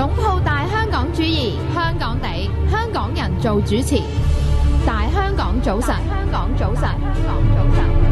擁抱大香港主義，香港地，香港人做主持。大香港早晨，香港早晨，香港早晨。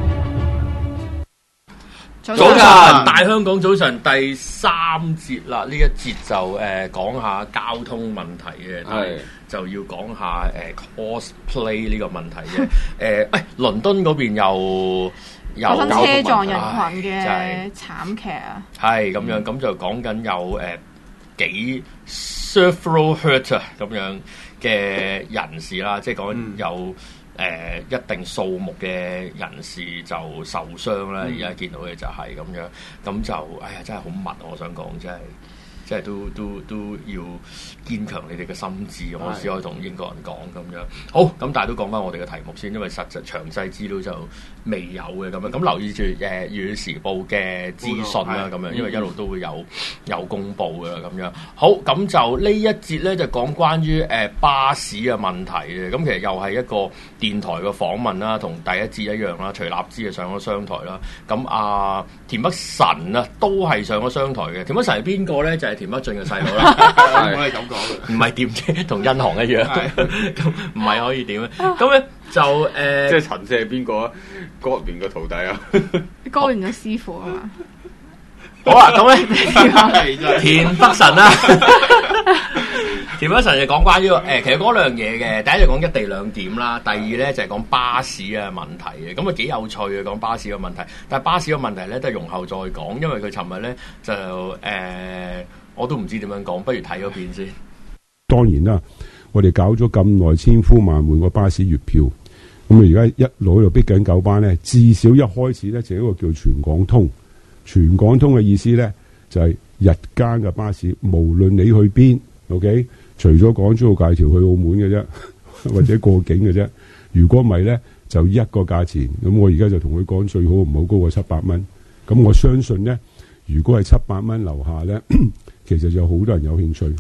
早晨，大香港早晨第3節啦，呢一節就講下交通問題嘅，係就要講下cosplay 呢個問題嘅。倫敦嗰邊又有發生車撞人群嘅慘劇啊！ 係咁樣，咁就講緊有幾 several hurt 咁樣嘅人士啦，即係講有一定數目嘅人士就受傷啦。而家見到嘅就係咁樣，咁就哎呀真係好密，我想講真係都要堅強你哋嘅心智，我先可以同英國人講咁樣。好，咁但係都講翻我哋嘅題目先，因為實際詳細資料就未有嘅咁樣。咁留意住《粵語時報》嘅資訊啦，咁樣，因為一路都會有公佈嘅咁樣。好，咁就呢一節咧就講關於巴士嘅問題嘅。咁其實又係一個電台嘅訪問啦，同第一節一樣啦。徐立之就上咗商台啦。咁田北辰啊都係上咗商台嘅。田北辰係邊個咧？就係田北俊嘅細佬啦。 我係咁講嘅， 唔係點啫，同欣航一樣。咁唔係可以點咧？咁咧就即係陳四係邊個啊？哥連個徒弟啊？ 哥連嘅師傅啊嘛。 好啊，咁咧田北辰啦。田北辰就講關於其實講兩樣嘢嘅，第一就講一地兩檢啦，第二咧就係講巴士嘅問題嘅，咁幾有趣嘅講巴士嘅問題。但係巴士嘅問題咧都係容後再講，因為佢尋日咧就我都唔知點樣講，不如睇嗰邊先。 當然啦，我哋搞咗咁耐，千呼萬喚個巴士月票，咁啊而家一路喺度逼緊九班咧，至少一開始咧就一個叫全港通。全港通嘅意思咧就係日間嘅巴士，無論你去邊 ，OK， 除咗港珠澳大橋去澳門嘅啫，或者過境嘅啫。如果唔係咧，就一個價錢。咁我而家就同佢講，最好唔好高過700蚊。咁我相信咧，如果係700蚊樓下咧，其實就好多人有興趣。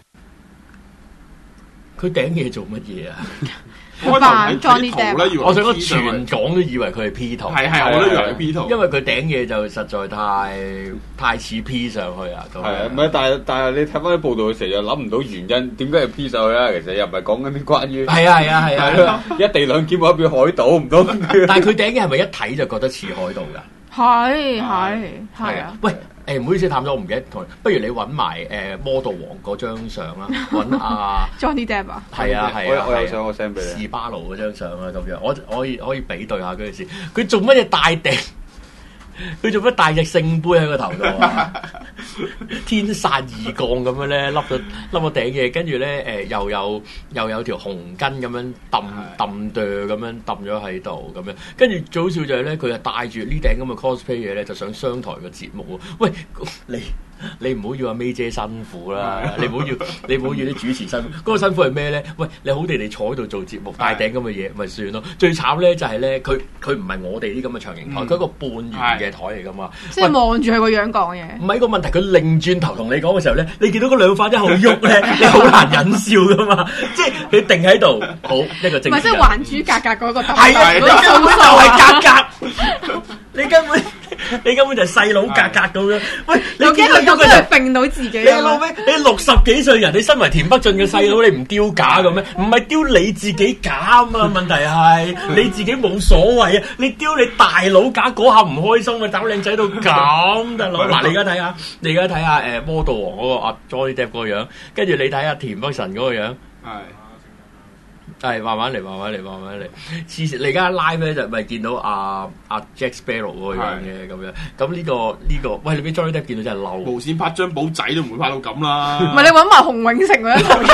佢頂嘢做乜嘢啊？ 開頭睇圖咧， 我想講全港都以為佢係 P 圖， 係我都以為係 P 圖， 因為佢頂嘢就實在太似 P 上去啊。咁係唔係？但係你睇翻啲報道嘅時候，又諗唔到原因，點解係 P 上去啊？其實又唔係講緊啲關於係啊， 一地兩檢可以變海島唔通？ 但係佢頂嘢係咪一睇就覺得似海盜㗎？ 係啊！ 喂。唔好意思，探咗我唔記得同，不如你揾埋魔盜王嗰張相啦，揾 Johnny Depp 啊， 係啊， 我有相我 send 俾你， 士巴奴嗰張相啊，咁樣，我可以比對下嗰件事，佢做乜嘢大頂？佢做乜帶隻聖杯喺個頭度啊？天煞異降咁樣咧，笠個頂嘢，跟住咧又有條紅巾咁樣揼咁樣揼咗喺度咁樣，跟住最好笑就係咧，佢係帶住呢頂咁嘅 cosplay 嘢咧，就上商台嘅節目喎。喂，你唔好要阿 May 姐辛苦啦，你唔好要啲主持辛苦。嗰個辛苦係咩咧？喂，你好地地坐喺度做節目，帶頂咁嘅嘢，咪算咯。最慘咧就係咧，佢唔係我哋啲咁嘅長形台，佢一個半圓嘅台嚟噶嘛。 即係望住佢個樣講嘢。唔係個問題，佢擰轉頭同你講嘅時候咧，你見到嗰兩塊一喺度喐咧，你好難忍笑噶嘛。即係佢定喺度，好一個正。 唔係即係還珠格格嗰個。 係啊，你根本就係格格。你根本就係細佬格格咁樣。喂，你見到佢就揈到自己。 你老味，你60幾歲人，你身為田北俊嘅細佬，你唔丟架嘅咩？唔係丟你自己架啊嘛？問題係你自己冇所謂啊！你丟你大佬架嗰下唔開心啊！找靚仔到咁，大佬。嗱，你而家睇下魔盜王嗰個阿 Johnny Depp 嗰個樣，跟住你睇下田北辰嗰個樣。係慢慢嚟。黐線！你而家 live 咧就咪見到阿 Jack Sparrow 嗰個樣嘅咁樣。咁呢個，喂，你俾 Johnny Depp 見到真係嬲。 無線拍張寶仔都唔會拍到咁啦。 唔係你揾埋洪永城嗰一套。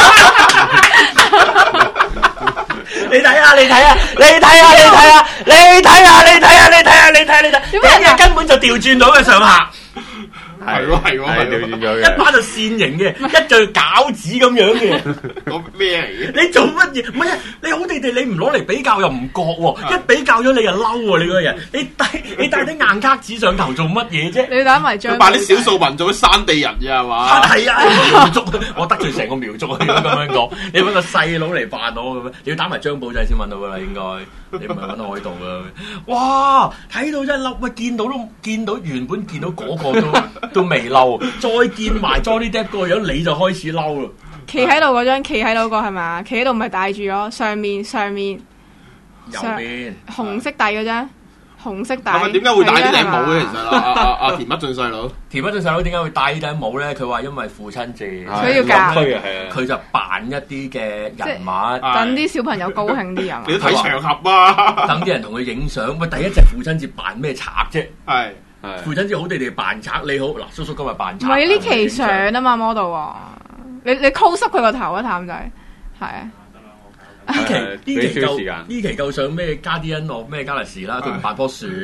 你睇下，點解根本就調轉到嘅上下？ 係喎，調轉咗嘅。 一班就線形嘅，一對餃子咁樣嘅。 講咩嚟嘅？ 你做乜嘢？唔係啊！你好地地，你唔攞嚟比較又唔覺喎，一比較咗你又嬲喎！你個人，你帶啲硬卡紙上頭做乜嘢啫？ 你打埋張。 扮啲少數民族啲山地人啫係嘛？ 係啊，苗族，我得罪成個苗族啊！咁樣講，你揾個細佬嚟扮我咁樣，你要打埋張寶仔先揾到㗎啦，應該。你唔係揾到海盜啊！哇！睇到真係嬲，喂！見到原本見到嗰個都。 都未嬲，再見埋 Johnny Depp 個樣你就開始嬲啦。 企喺度嗰張，企喺度個係咪？企喺度咪戴住咯，上面右邊紅色底嗰張，紅色底。 係咪點解會戴呢頂帽咧？其實阿田北俊細佬， 田北俊細佬點解會戴呢頂帽咧？佢話因為父親節， 佢要夾， 佢就扮一啲嘅人物， 等啲小朋友高興啲啊嘛。 你都睇場合啊！ 等啲人同佢影相。喂，第一隻父親節扮咩賊啫？ 係父親節好地地扮賊，你好嗱，叔叔今日扮賊。 唔係呢期相啊嘛 model 喎，你 close up 佢個頭啊，譚仔，係啊。 呢期夠上咩加啲恩樂咩加利士啦，佢唔扮棵樹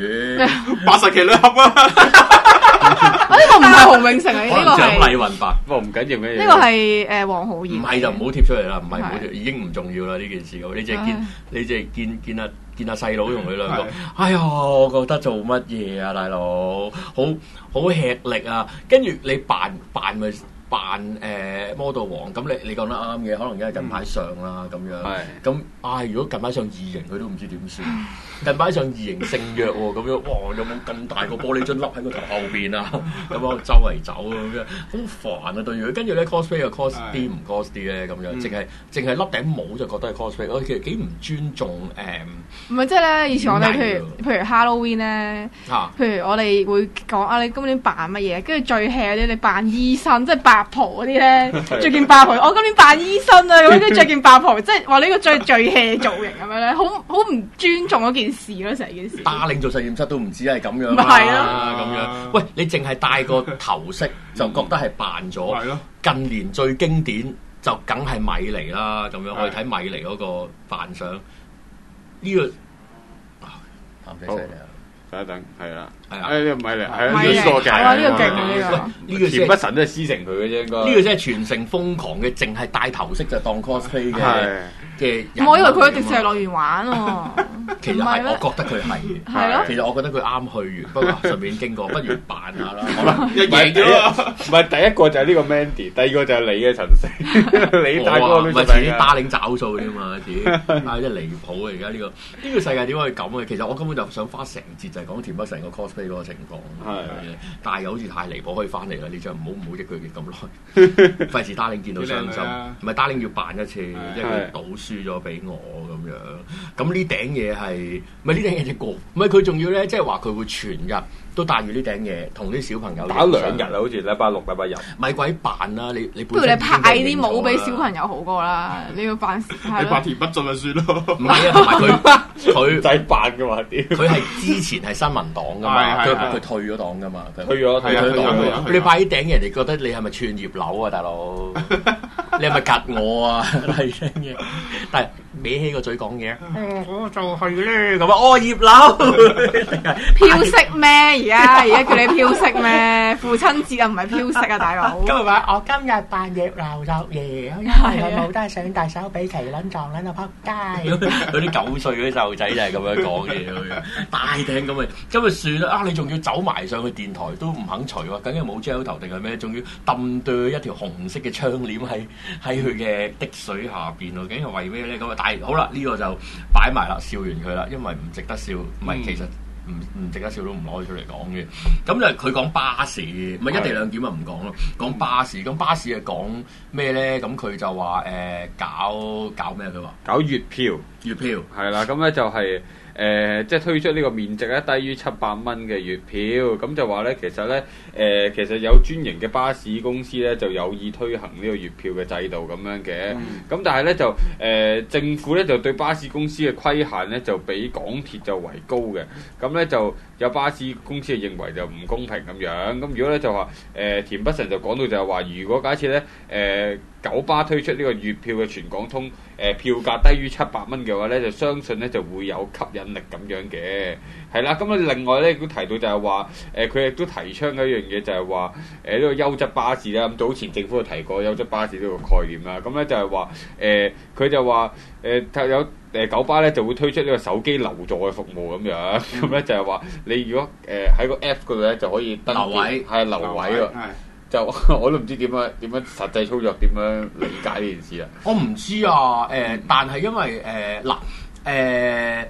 ，80期女俠啊！ 呢個唔係洪永城啊，呢個係蔣麗芸扮， 不過唔緊要嘅。 呢個係黃浩然。 唔係就唔好貼出嚟啦，唔係唔好貼，已經唔重要啦呢件事。你淨係見阿細佬同佢兩個，哎呀，我覺得做乜嘢啊，大佬，好吃力啊！跟住你扮咪。扮model 王，咁你講得啱嘅，可能因為近排上啦咁樣，咁如果近排上異形佢都唔知點算，近排上異形聖約喎咁樣，哇有冇咁大個玻璃樽笠喺個頭後邊啊？咁樣周圍走咁樣，好煩啊對住佢，跟住咧 cosplay 又 cos 啲唔 cos 啲咧咁樣，淨係笠頂帽就覺得係 cosplay，我其實幾唔尊重唔係即係咧，以前我哋譬如 Halloween 咧，譬如我哋會講你今年扮乜嘢，跟住最 hea 啲你扮醫生，即係白袍嗰啲咧，着件白袍，我今年扮醫生啊，咁跟住着件白袍，即係話呢個最 hea 造型咁樣咧，好唔尊重嗰件事咯，成件事。 打領做實驗室都唔知係咁樣啦，係咯咁樣。喂，你淨係戴個頭飾就覺得係扮咗。係咯。近年最經典就梗係米妮啦，咁樣我哋睇米妮嗰個扮相，呢個啱唔啱先啊？ 等一等，係啦， 係啊，呢個米妮，係呢個勁，呢個勁呢個田北辰都係師承佢嘅啫，應該呢個真係全城瘋狂嘅，淨係戴頭飾就當 cosplay 嘅。 我以為佢去迪士尼樂園玩喎。 其實係，我覺得佢係。 係咯。 其實我覺得佢啱去完，不過順便經過，不如扮下啦。 好啦，一贏咗啦。 唔係第一個就係呢個 Mandy，第二個就係你嘅陳成。你大哥唔係自己打領找數啫嘛，自己真係離譜啊！而家呢個世界點可以咁嘅？其實我根本就想花成節就係講田北辰個 cosplay 嗰個情況。係。但係又好似太離譜，可以翻嚟啦！呢張唔好益佢咁耐，費事打領見到傷心。唔係打領要扮一次，即係佢賭輸咗俾我咁樣。咁呢頂嘢係咪呢頂嘢隻過？唔係佢仲要咧，即係話佢會全日都戴住呢頂嘢，同啲小朋友打2日啊，好似禮拜6、禮拜日。 咪鬼扮啦！你不如你派啲帽俾小朋友好過啦。你要扮你扮田北俊咪算咯。 唔係啊，同埋佢仔扮嘅嘛啲。 佢係之前係新民黨噶嘛，佢退咗黨噶嘛， 退咗黨。 你派啲頂人哋覺得你係咪串葉柳啊，大佬？你係咪夾我啊？係頂嘢，但係歪起個嘴講嘢。我就係咧咁啊！哦，葉柳飄色咩？而家叫你飄色咩？父親節啊，唔係飄色啊，大佬。 今日話我今日扮葉劉作爺，因為佢冇得上大手俾麒麟撞喺度撲街。嗰啲9歲嗰啲細路仔就係咁樣講嘢，大頂咁啊！今日算啦，啊你仲要走埋上去電台都唔肯除喎，梗係冇 gel 頭定係咩？仲要揼對一條紅色嘅窗簾喺佢嘅滴水下邊喎，究竟係為咩咧？咁啊，但係好啦，呢個就擺埋啦，笑完佢啦，因為唔值得笑，唔係其實。唔值得笑都唔攞出嚟講嘅，咁就佢講巴士，咪一地兩檢啊唔講咯，講巴士，咁巴士係講咩咧？咁佢就話搞咩？佢話搞月票， 月票係啦，咁咧就係、即係推出呢個面值咧低於700蚊嘅月票，咁就話咧其實咧其實有專營嘅巴士公司咧就有意推行呢個月票嘅制度咁樣嘅，咁但係咧就政府咧就對巴士公司嘅規限咧就比港鐵就為高嘅，咁咧就有巴士公司認為就唔公平咁樣，咁如果咧就話田北辰就講到就係話，如果假設咧九巴推出呢個月票嘅全港通，票價低於700蚊嘅話咧，就相信咧就會有吸引力咁樣嘅，係啦。咁啊另外咧亦都提到就係話，佢亦都提倡嘅一樣嘢就係話，呢個優質巴士啦。咁早前政府都提過優質巴士呢個概念啦。咁咧就係話，佢就話有九巴咧就會推出呢個手機留座嘅服務咁樣。咁咧就係話，你如果喺個 App 嗰度咧就可以登記，係留位喎。就我都唔知點樣實際操作點樣理解呢件事啊！ 我唔知啊，但係因為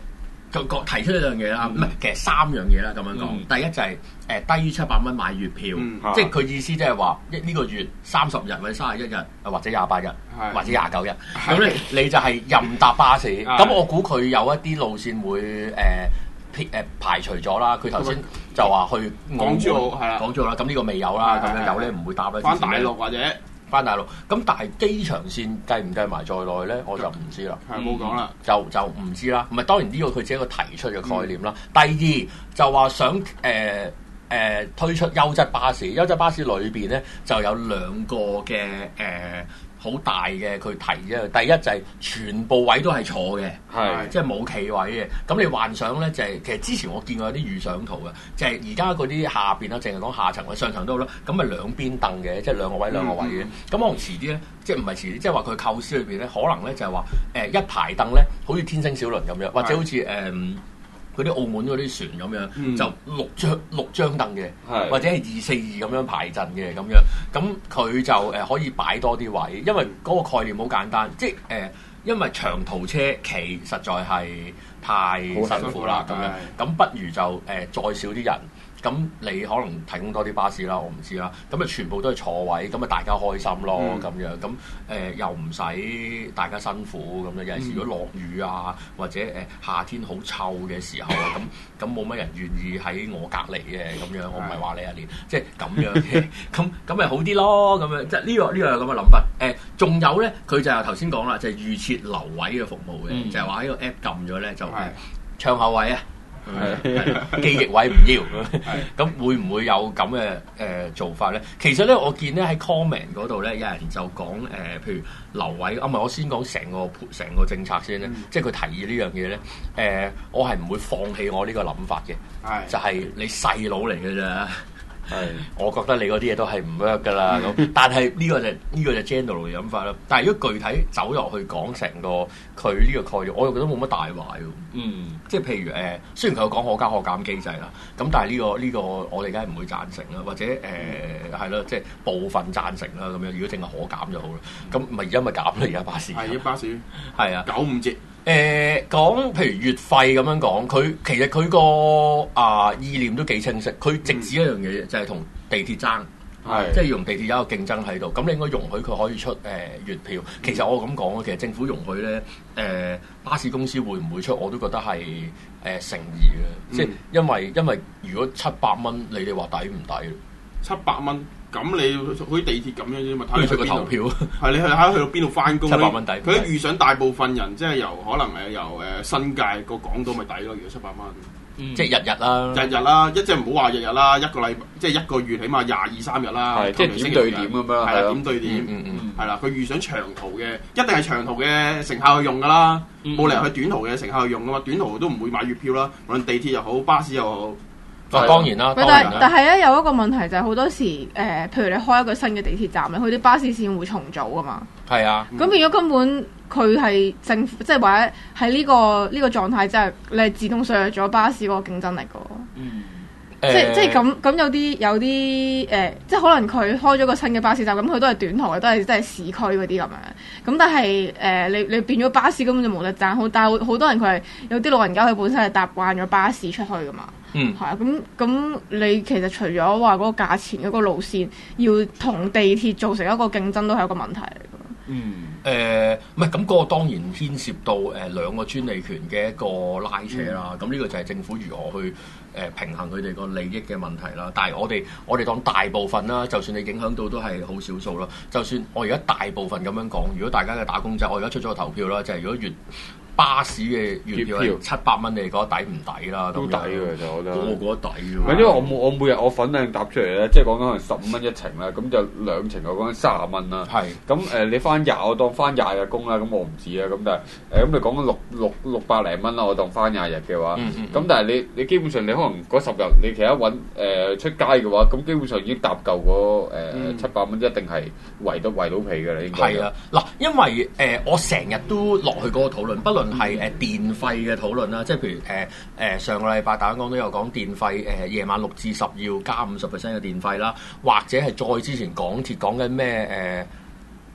就提出一樣嘢啦，唔係其實3樣嘢啦咁樣講。第一就係低於700蚊買月票，即係佢意思即係話呢個月30日或者31日或者28日或者29日，咁你就係任搭巴士。咁我估佢有一啲路線會排除咗啦。佢頭先就話去港珠澳係啦， 港珠澳啦，咁呢個未有啦，咁樣有咧唔會搭啦。 翻大陸或者。 翻大陸，咁但係機場線計唔計埋在內咧？我就唔知啦。 係冇講啦， 就唔知啦。唔係當然呢個佢只係一個提出嘅概念啦。第二就話想推出優質巴士，優質巴士裏邊咧就有2個嘅好大嘅佢提啫。第一就係全部位都係坐嘅，即係冇企位嘅。咁你幻想咧就係其實之前我見過有啲預想圖嘅，就係而家嗰啲下邊啦，淨係講下層，上層都好啦。咁咪兩邊凳嘅，即係2個位2個位嘅。咁可能遲啲咧，即係唔係遲啲，即係話佢構思裏邊咧，可能咧就係話一排凳咧，好似天星小輪咁樣，或者好似嗰啲澳門嗰啲船咁樣，就6張凳嘅，或者係242咁樣排陣嘅咁樣，咁佢就可以擺多啲位，因為嗰個概念好簡單，即係因為長途車企實在係太辛苦啦咁樣，咁不如就再少啲人。咁你可能提供多啲巴士啦，我唔知啦。咁啊全部都係坐位，咁啊大家開心咯咁樣。咁又唔使大家辛苦咁樣。有陣時如果落雨啊，或者夏天好臭嘅時候啊，咁冇乜人願意喺我隔離嘅咁樣。我唔係話你一年，即係咁樣嘅。咁咪好啲咯。咁樣即係呢個有咁嘅諗法。仲有咧，佢就係頭先講啦，就係預設留位嘅服務嘅，就係話喺個 app 撳咗咧就窗口位啊。記憶位唔要，咁會唔會有咁嘅做法咧？其實咧，我見咧喺 comment 嗰度咧，有人就講譬如留位，唔係我先講成個政策先咧，即係佢提議呢樣嘢咧，我係唔會放棄我呢個諗法嘅，就係你細佬嚟嘅咋。我覺得你嗰啲嘢都係唔 work 㗎啦，咁但係呢個就 general 嘅諗法啦。但係如果具體走入去講成個佢呢個概念，我又覺得冇乜大壞喎。即係譬如雖然佢有講可加可減機制啦，咁但係呢個我哋梗係唔會贊成啦，或者係咯，即係部分贊成啦咁樣。如果淨係可減就好啦，咁咪而家咪減啦，而家巴士係巴士係啊 95折。 講譬如月費咁樣講，佢其實佢個意念都幾清晰。佢直指一樣嘢就係同地鐵爭，即係用地鐵有一個競爭喺度。咁你應該容許佢可以出月票。其實我咁講啊，其實政府容許咧，巴士公司會唔會出，我都覺得係誠意嘅。即係因為如果700蚊，你哋話抵唔抵 ？700蚊。咁你好似地鐵咁樣啫嘛，睇你去邊度投票。係你去到邊度翻工？700蚊抵。佢都遇上大部分人，即係可能由新界個港島咪抵咯，如果700蚊。 即係日啦。日啦，即係唔好話日啦，一個禮拜即係1個月，起碼22、3日啦。 係即係點對點咁樣。 係啦，點對點。係啦，佢遇上長途嘅，一定係長途嘅乘客去用㗎啦，冇理由去短途嘅乘客去用㗎嘛。短途都唔會買月票啦，無論地鐵又好，巴士又好。 當然啦， 但係咧有一個問題就係好多時譬如你開一個新嘅地鐵站咧，佢啲巴士線會重組噶嘛。係啊。咁變咗根本佢係政府，即係或者喺呢個狀態，即係你係自動削弱咗巴士嗰個競爭力噶。即係咁有啲即係可能佢開咗個新嘅巴士站，咁佢都係短途嘅，都係市區嗰啲咁樣。咁但係你變咗巴士根本就冇得爭，但係好多人佢係有啲老人家佢本身係搭慣咗巴士出去噶嘛。係啊，咁你其實除咗話嗰個價錢嗰個路線要同地鐵造成一個競爭，都係一個問題嚟㗎。 唔係咁嗰個當然牽涉到兩個專利權嘅一個拉扯啦。咁呢個就係政府如何去平衡佢哋個利益嘅問題啦。但係我哋當大部分啦，就算你影響到都係好少數啦。就算我而家大部分咁樣講，如果大家嘅打工仔，我而家出咗個投票啦，就係如果巴士嘅月票700蚊，你覺得抵唔抵啦？ 都抵嘅，其實我覺得。 我覺得抵嘅。 因為我每日我粉嶺搭出嚟咧，即係講緊係15蚊一程啦，咁就2程我講緊30蚊啦。係。咁你我當翻20日工啦，咁我唔知啦。咁但係咁你講緊600零蚊啦，我當翻20日嘅話。咁但係你基本上你可能嗰10日你其他揾出街嘅話，咁基本上已經搭夠嗰700蚊，一定係圍到皮嘅啦，應該。係啊， 嗱，因為我成日都落去嗰個討論，不論係電費嘅討論啦，即係譬如上個禮拜大家講都有講電費，夜晚6至10要加50% 嘅電費啦，或者係再之前港鐵講緊咩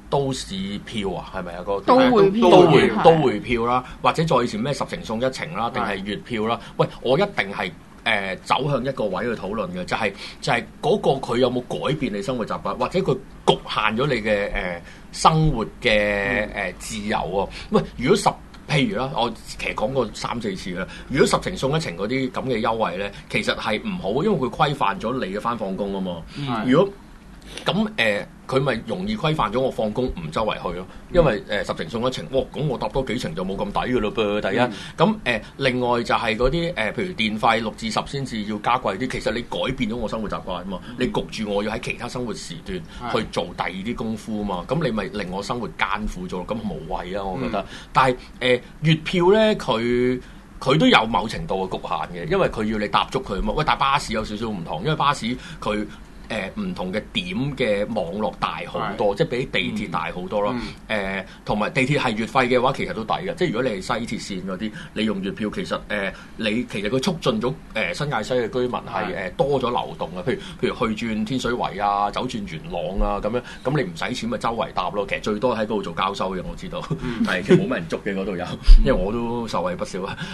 都市票啊，係咪啊？個都會票啦，或者再以前咩10程送1程啦，定係月票啦？喂，我一定係走向一個位去討論嘅，就係嗰個佢有冇改變你生活習慣，或者佢局限咗你嘅生活嘅自由啊？喂，如果譬如啦，我其實講過3-4次啦。如果10程送1程嗰啲咁嘅優惠咧，其實係唔好，因為佢規範咗你嘅返放工啊嘛。如果咁佢咪容易規範咗我放工唔周圍去咯，因為10程送1程，咁我搭多幾程就冇咁抵噶咯噃。第一，咁另外就係嗰啲譬如電費6至10先至要加貴啲，其實你改變咗我生活習慣啊嘛，你焗住我要喺其他生活時段去做第二啲功夫啊嘛，咁你咪令我生活艱苦咗，咁無謂啊我覺得。但係月票咧佢都有某程度嘅局限嘅，因為佢要你踏足佢啊嘛。喂，但巴士有少少唔同，因為巴士佢唔同嘅點嘅網絡大好多，即係比地鐵大好多咯。同埋地鐵係月費嘅話，其實都抵嘅。即係如果你係西鐵線嗰啲，你用月票，其實其實佢促進咗新界西嘅居民係多咗流動啊。譬如去轉天水圍啊，走轉元朗啊咁樣，咁你唔使錢咪周圍搭咯。其實最多喺嗰度做交收嘅，我知道，係其實冇乜人捉嘅嗰度有，因為我都受惠不少啊。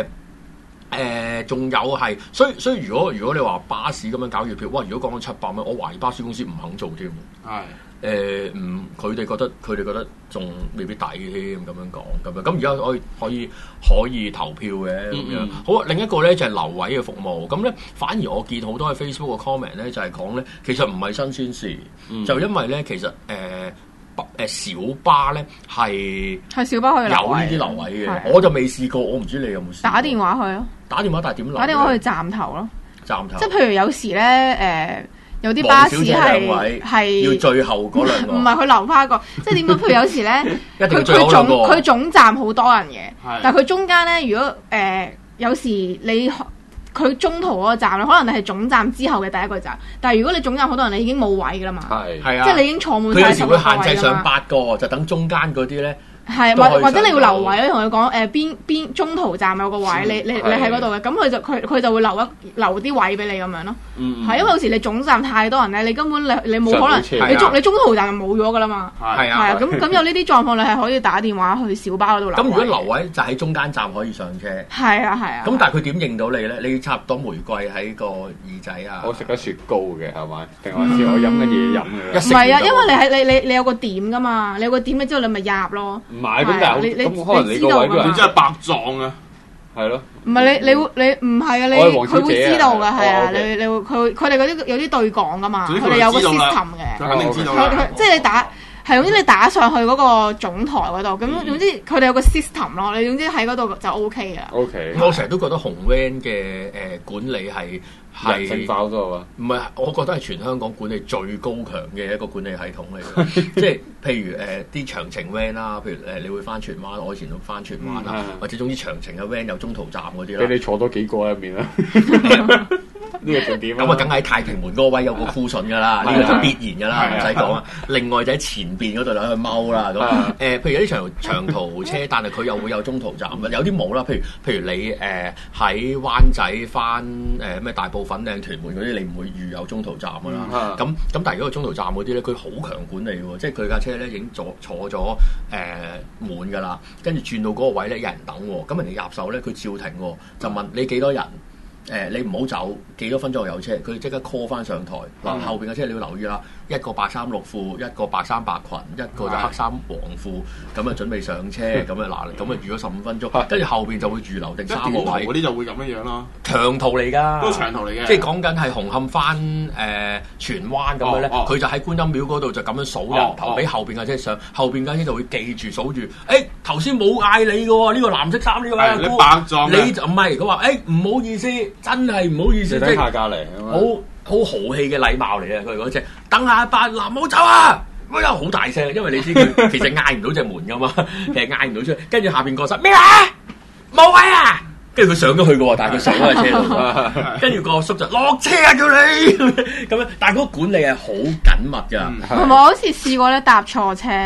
仲有係，所以如果你話巴士咁樣搞月票，哇！如果講緊700蚊，我懷疑巴士公司唔肯做添。係佢哋覺得仲未必抵添，咁樣講咁樣。咁而家可以投票嘅咁樣。好，另一個咧就係留位嘅服務。咁咧反而我見好多喺 Facebook 嘅 comment 咧就係講咧，其實唔係新鮮事，就因為咧其實小巴咧係小巴可以有呢啲留位嘅，我就未試過，我唔知你有冇試過。 打電話去咯， 打電話但係點留？ 打電話去站頭咯， 站頭。 即係譬如有時咧有啲巴士係要最後嗰兩個， 唔係佢留翻一個，即係點講？譬如有時咧，佢總站好多人嘅，但係佢中間咧，如果有時佢中途嗰個站咧，可能你係總站之後嘅第一個站，但係如果你總站好多人，你已經冇位噶啦嘛， 係啊， 即係你已經坐滿晒。 佢有時會限制上8個，就等中間嗰啲咧。 係，或者你要留位咧，同佢講邊中途站有個位，你喺嗰度嘅，咁佢就會留啲位俾你咁樣咯。係因為有時你總站太多人咧，你根本你冇可能，你中途站就冇咗噶啦嘛。係啊，咁有呢啲狀況，你係可以打電話去小巴嗰度留。 咁如果留位就喺中間站可以上車。 係啊。 咁但係佢點認到你咧？你插朵玫瑰喺個耳仔啊？ 我食咗雪糕嘅係咪？定還是我飲緊嘢飲嘅？ 唔係啊，因為你有個點噶嘛，你有個點嘅之後你咪入咯。 唔係咁，但係咁可能你個位你真係白撞啊！ 係咯， 唔係你唔係啊，佢會知道㗎，係啊，你會佢哋嗰啲有啲對講㗎嘛，佢哋有個 system 嘅， 佢肯定知道即係你打。係，總之你打上去嗰個總台嗰度，咁總之佢哋有個 system 咯，你總之喺嗰度就 OK 嘅。 OK， 我成日都覺得紅 van 嘅管理係人性化咗啊！ 唔係，我覺得係全香港管理最高強嘅一個管理系統嚟嘅。即係譬如啲長程 van 啦，譬如你會翻荃灣，我以前都翻荃灣啦，或者總之長程嘅 van 有中途站嗰啲啦。 俾你坐多幾個喺入面啦。呢個重點咁啊，梗喺太平門嗰個位有個庫筍㗎啦，呢個就必然㗎啦，唔使講啊。另外就喺前邊嗰度去踎啦。咁譬如有啲長途車，但係佢又會有中途站嘅，有啲冇啦。譬如你喺灣仔翻咩大埔粉嶺屯門嗰啲，你唔會預有中途站㗎啦。咁但係如果個中途站嗰啲咧，佢好強管理喎，即係佢架車咧已經坐咗滿㗎啦，跟住轉到嗰個位咧有人等喎，咁人哋入手咧佢照停喎，就問你幾多人。你唔好走，幾多分鐘有車，佢即刻 call 翻上台。嗱，後邊嘅車你要留意啦，一個白衫綠褲，一個白衫白裙，一個就黑衫黃褲，咁啊準備上車，咁啊嗱，咁啊預咗15分鐘，跟住後邊就會預留定3個位。 嗰啲就會咁樣咯。 長途嚟㗎， 都長途嚟嘅。 即係講緊係紅磡翻荃灣咁樣咧，佢就喺觀音廟嗰度就咁樣數人頭，俾後邊嘅車上，後邊嘅車就會記住數住。頭先冇嗌你嘅喎，呢個藍色衫呢個咧， 你白撞你就唔係佢話唔好意思。真係唔好意思， 即係隔離， 好豪氣嘅禮貌嚟嘅。佢嗰隻等下班嗱唔好走啊！乜又好大聲，因為你知佢其實嗌唔到隻門噶嘛，其實嗌唔到出去。跟住下邊個室咩啊？冇位啊！跟住佢上咗去嘅喎，但係佢上咗喺車度。跟住個叔就落車啊！叫你咁樣，但係嗰個管理係好緊密㗎。 同埋我好似試過咧搭錯車，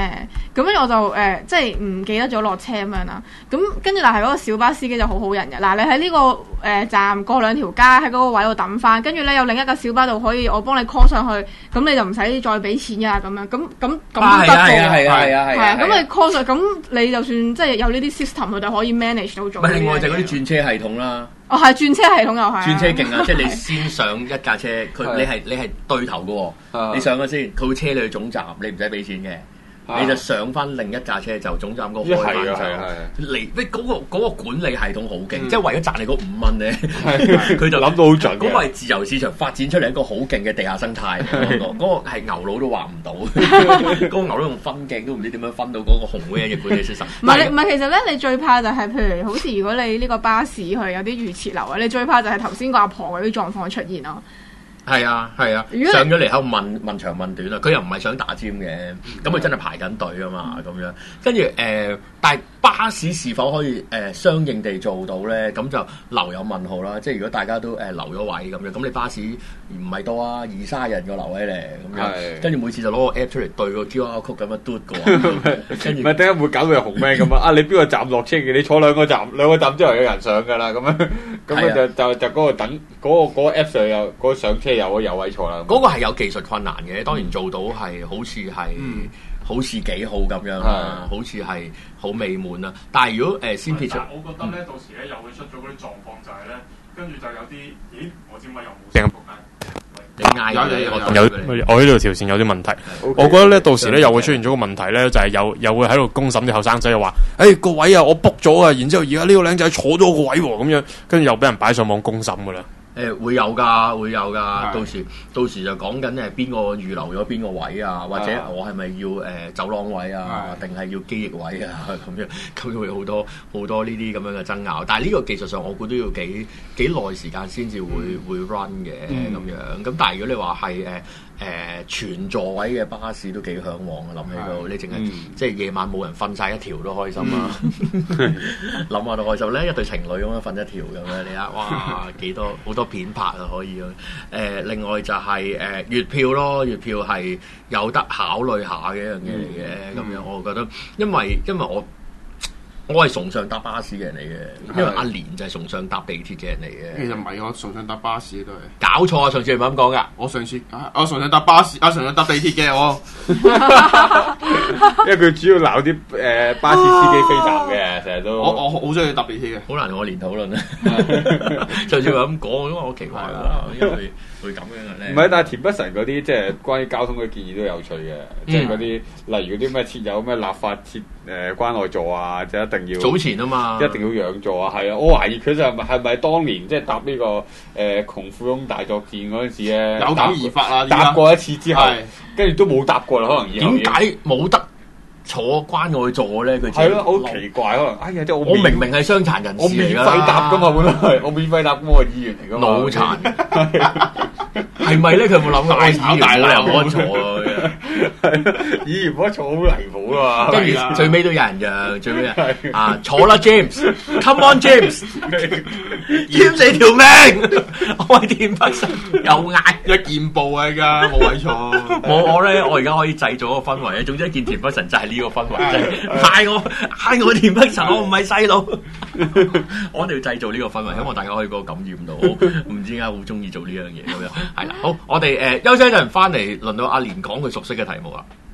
咁跟住我就即係唔記得咗落車咁樣啦。咁跟住但係嗰個小巴司機就好好人嘅。嗱，你喺呢個站過2條街喺嗰個位度等翻，跟住咧有另一個小巴度可以我幫你 call 上去，咁你就唔使再俾錢㗎咁樣。咁都得嘅。係啊。咁你 call 上，咁你就算即係有呢啲 system，佢就可以 manage 到做。 另外就嗰啲轉車系統啦。 哦，係轉車系統又係。轉車勁啊！即係你先上一架車，你係對頭嘅喎，你上咗先，佢會車你去總站，你唔使俾錢嘅。你就上翻另一架車就總站嗰個開翻上，嚟嗰個管理系統好勁，即係為咗賺你嗰5蚊咧，佢就諗到好盡。嗰個係自由市場發展出嚟一個好勁嘅地下生態，嗰個係牛佬都話唔到，嗰個牛佬用分鏡都唔知點樣分到嗰個紅會嘅管理 system。唔係，其實咧你最怕就係譬如好似如果你呢個巴士去有啲預設流啊，你最怕就係頭先個阿婆嗰啲狀況出現咯。 係啊，上咗嚟喺度問長問短啊！佢又唔係想打尖嘅，咁佢真係排緊隊啊嘛，咁樣跟住但係巴士是否可以相應地做到咧？咁就留有問號啦。即係如果大家都留咗位咁樣，咁你巴士唔係多啊，20-30人個留位咧，咁樣跟住每次就攞個 app 出嚟對個 QR code 咁樣嘟嘅喎，跟住唔係點解會搞到有紅咩咁啊？你邊個站落車嘅？你坐兩個站之後有人上㗎啦，咁樣就嗰個等嗰個 app 上有嗰個上車有位坐啦。嗰個係有技術困難嘅，當然做到係好似幾好咁樣啦，好似係好美滿啦。但係如果先撇出， 我覺得咧，到時咧又會出咗嗰啲狀況，就係咧，跟住就有啲，咦，我知乜又冇聲。 你嗌我呢度條線有啲問題，我覺得咧到時咧又會出現咗個問題咧，就係又會喺度公審啲後生仔，又話，個位啊我 book 咗啊，然之後而家呢個靚仔坐咗個位喎，咁樣跟住又俾人擺上網公審噶啦。 會有㗎，到時就講緊邊個預留咗邊個位啊，或者我係咪要走廊位啊，定係要機翼位啊咁會好多呢啲咁樣嘅爭拗。但係呢個技術上我估都要幾耐時間先至會 run 嘅咁樣。咁但係如果你話係全座位嘅巴士都幾嚮往啊！諗起到你淨係即係夜晚冇人瞓晒一條都開心啊！諗下都開心咧，一對情侶咁樣瞓一條咁樣，你睇哇幾多好多片拍啊可以啊！另外就係月票咯，月票係有得考慮下嘅一樣嘢嚟嘅。咁樣我覺得，因為我係崇尚搭巴士嘅人嚟嘅，因為阿連就係崇尚搭地鐵嘅人嚟嘅。 其實唔係，我崇尚搭巴士都係。 搞錯啊！上次係咪咁講㗎？ 我崇尚搭巴士，崇尚搭地鐵嘅我。 因為佢主要鬧啲巴士司機飛站嘅，成日都。 我好中意搭地鐵嘅。 好難同我連討論啊！上次話咁講，因為我奇怪啦，因為會咁樣嘅咧。 唔係，但係田北辰嗰啲即係關於交通嘅建議都有趣嘅，即係嗰啲例如嗰啲咩設有咩立法設關愛座啊，即係一定要早前啊嘛， 一定要讓座啊，係啊！我懷疑佢就係咪當年即係搭呢個窮富翁大作戰嗰陣時咧， 有感而發啊！ 搭過一次之後，跟住都冇搭過啦，可能以後。 點解冇得坐關愛座咧？佢係咯，好奇怪，可能哎呀，即係我明明係傷殘人士嚟㗎， 我免費搭㗎嘛，本來係我免費搭，我係議員嚟㗎嘛， 腦殘係咪咧？佢有冇諗過嗌炒大啦？冇得坐啊！ 議員冇得坐好離譜啊嘛！ 跟住最尾都有人讓，最尾啊坐啦 ，James，come on James， James 你條命，我係田北辰又嗌一件布啊！而家冇位坐， 我而家可以製造個氛圍啊！總之一見田北辰就係呢個氛圍，就係嗌我田北辰，我唔係細佬，我哋要製造呢個氛圍，希望大家可以嗰個感染到，唔知點解好中意做呢樣嘢咁樣，係啦。好，我哋休息一陣，翻嚟輪到阿連講佢熟悉嘅題目啦。